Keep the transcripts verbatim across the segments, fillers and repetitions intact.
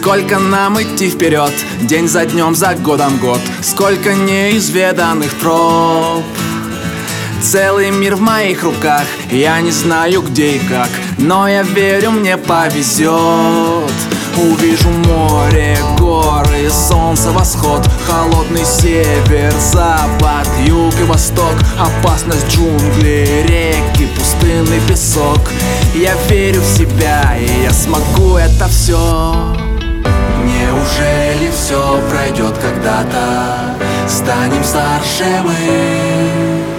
Сколько нам идти вперед, день за днем, за годом год. Сколько неизведанных троп. Целый мир в моих руках, я не знаю где и как, но я верю, мне повезет. Увижу море, горы, солнце, восход, холодный север, запад, юг и восток. Опасность джунглей, реки, пустынный песок. Я верю в себя, и я смогу это все. Неужели все пройдет когда-то? Станем старше мы,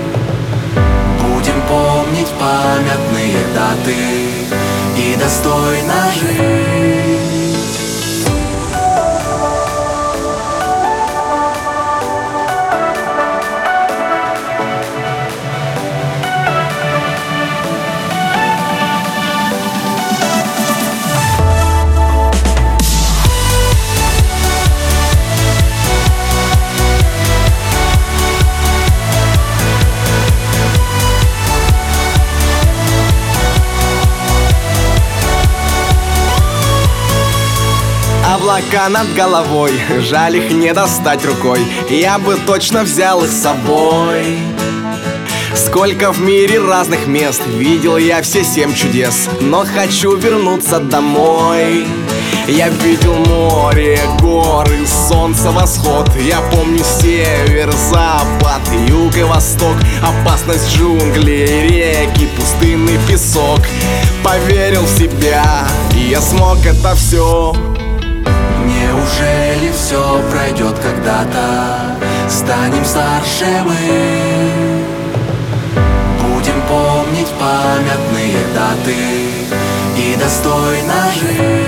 будем помнить памятные даты и достойно жить. Облака над головой, жаль их не достать рукой, я бы точно взял их с собой. Сколько в мире разных мест, видел я все семь чудес, но хочу вернуться домой. Я видел море, горы, солнце, восход. Я помню север, запад, юг и восток. Опасность джунглей, реки, пустынный песок. Поверил в себя, и я смог это все. Неужели все пройдет когда-то? Станем старше мы, будем помнить памятные даты и достойно жить.